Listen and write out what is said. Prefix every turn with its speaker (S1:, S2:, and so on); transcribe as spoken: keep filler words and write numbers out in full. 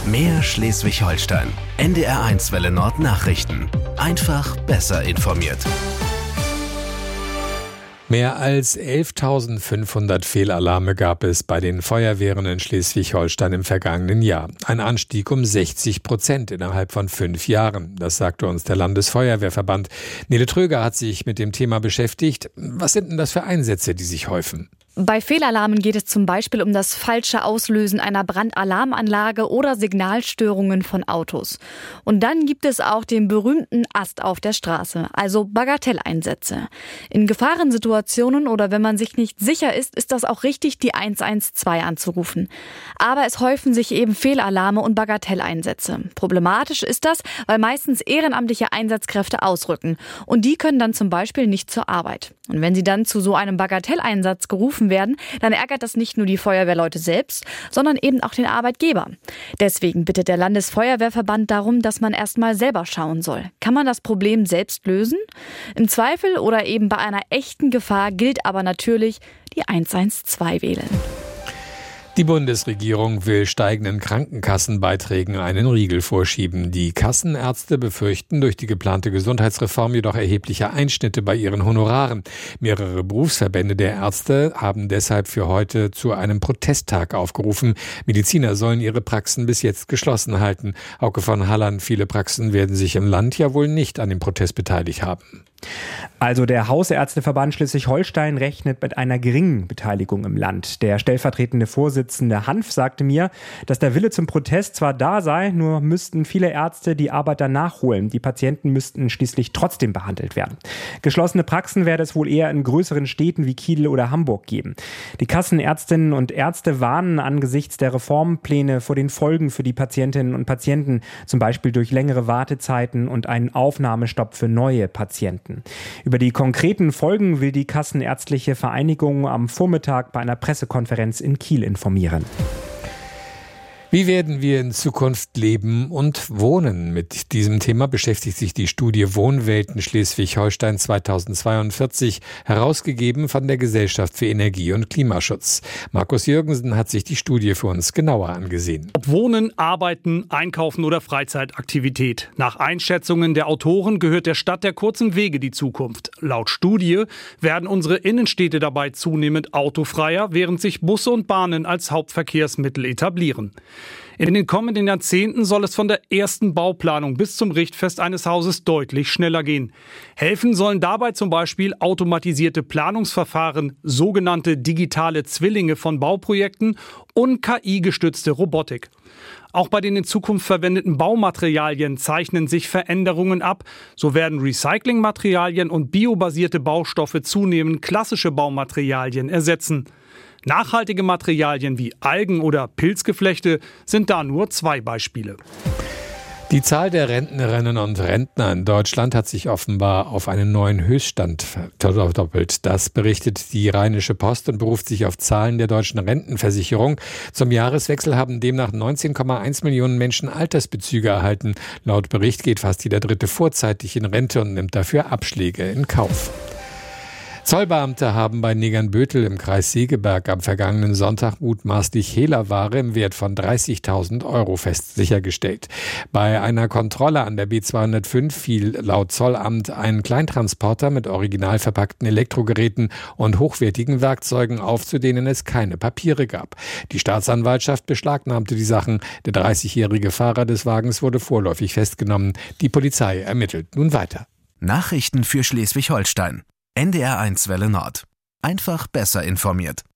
S1: Mehr Schleswig-Holstein. N D R eins Welle Nord Nachrichten. Einfach besser informiert.
S2: Mehr als elftausendfünfhundert Fehlalarme gab es bei den Feuerwehren in Schleswig-Holstein im vergangenen Jahr. Ein Anstieg um sechzig Prozent innerhalb von fünf Jahren. Das sagte uns der Landesfeuerwehrverband. Nele Tröger hat sich mit dem Thema beschäftigt. Was sind denn das für Einsätze, die sich häufen?
S3: Bei Fehlalarmen geht es zum Beispiel um das falsche Auslösen einer Brandalarmanlage oder Signalstörungen von Autos. Und dann gibt es auch den berühmten Ast auf der Straße, also Bagatelleinsätze. In Gefahrensituationen oder wenn man sich nicht sicher ist, ist das auch richtig, die eins eins zwei anzurufen. Aber es häufen sich eben Fehlalarme und Bagatelleinsätze. Problematisch ist das, weil meistens ehrenamtliche Einsatzkräfte ausrücken. Und die können dann zum Beispiel nicht zur Arbeit. Und wenn sie dann zu so einem Bagatelleinsatz gerufen werden, dann ärgert das nicht nur die Feuerwehrleute selbst, sondern eben auch den Arbeitgeber. Deswegen bittet der Landesfeuerwehrverband darum, dass man erst mal selber schauen soll. Kann man das Problem selbst lösen? Im Zweifel oder eben bei einer echten Gefahr gilt aber natürlich die eins eins zwei wählen.
S2: Die Bundesregierung will steigenden Krankenkassenbeiträgen einen Riegel vorschieben. Die Kassenärzte befürchten durch die geplante Gesundheitsreform jedoch erhebliche Einschnitte bei ihren Honoraren. Mehrere Berufsverbände der Ärzte haben deshalb für heute zu einem Protesttag aufgerufen. Mediziner sollen ihre Praxen bis jetzt geschlossen halten. Hauke von Halland, viele Praxen werden sich im Land ja wohl nicht an dem Protest beteiligt haben.
S4: Also der Hausärzteverband Schleswig-Holstein rechnet mit einer geringen Beteiligung im Land. Der stellvertretende Vorsitzende Hanf sagte mir, dass der Wille zum Protest zwar da sei, nur müssten viele Ärzte die Arbeit dann nachholen. Die Patienten müssten schließlich trotzdem behandelt werden. Geschlossene Praxen werde es wohl eher in größeren Städten wie Kiel oder Hamburg geben. Die Kassenärztinnen und Ärzte warnen angesichts der Reformpläne vor den Folgen für die Patientinnen und Patienten, zum Beispiel durch längere Wartezeiten und einen Aufnahmestopp für neue Patienten. Über die konkreten Folgen will die Kassenärztliche Vereinigung am Vormittag bei einer Pressekonferenz in Kiel informieren.
S2: Wie werden wir in Zukunft leben und wohnen? Mit diesem Thema beschäftigt sich die Studie Wohnwelten Schleswig-Holstein zweitausendzweiundvierzig, herausgegeben von der Gesellschaft für Energie- und Klimaschutz. Markus Jürgensen hat sich die Studie für uns genauer angesehen.
S5: Ob Wohnen, Arbeiten, Einkaufen oder Freizeitaktivität. Nach Einschätzungen der Autoren gehört der Stadt der kurzen Wege die Zukunft. Laut Studie werden unsere Innenstädte dabei zunehmend autofreier, während sich Busse und Bahnen als Hauptverkehrsmittel etablieren. In den kommenden Jahrzehnten soll es von der ersten Bauplanung bis zum Richtfest eines Hauses deutlich schneller gehen. Helfen sollen dabei zum Beispiel automatisierte Planungsverfahren, sogenannte digitale Zwillinge von Bauprojekten und K I-gestützte Robotik. Auch bei den in Zukunft verwendeten Baumaterialien zeichnen sich Veränderungen ab. So werden Recyclingmaterialien und biobasierte Baustoffe zunehmend klassische Baumaterialien ersetzen. Nachhaltige Materialien wie Algen- oder Pilzgeflechte sind da nur zwei Beispiele.
S2: Die Zahl der Rentnerinnen und Rentner in Deutschland hat sich offenbar auf einen neuen Höchststand verdoppelt. Das berichtet die Rheinische Post und beruft sich auf Zahlen der deutschen Rentenversicherung. Zum Jahreswechsel haben demnach neunzehn Komma eins Millionen Menschen Altersbezüge erhalten. Laut Bericht geht fast jeder Dritte vorzeitig in Rente und nimmt dafür Abschläge in Kauf. Zollbeamte haben bei Negernbötel im Kreis Segeberg am vergangenen Sonntag mutmaßlich Hehlerware im Wert von dreißigtausend Euro fest sichergestellt. Bei einer Kontrolle an der B zweihundertfünf fiel laut Zollamt ein Kleintransporter mit original verpackten Elektrogeräten und hochwertigen Werkzeugen auf, zu denen es keine Papiere gab. Die Staatsanwaltschaft beschlagnahmte die Sachen. Der dreißigjährige Fahrer des Wagens wurde vorläufig festgenommen. Die Polizei ermittelt nun weiter.
S1: Nachrichten für Schleswig-Holstein. N D R eins Welle Nord. Einfach besser informiert.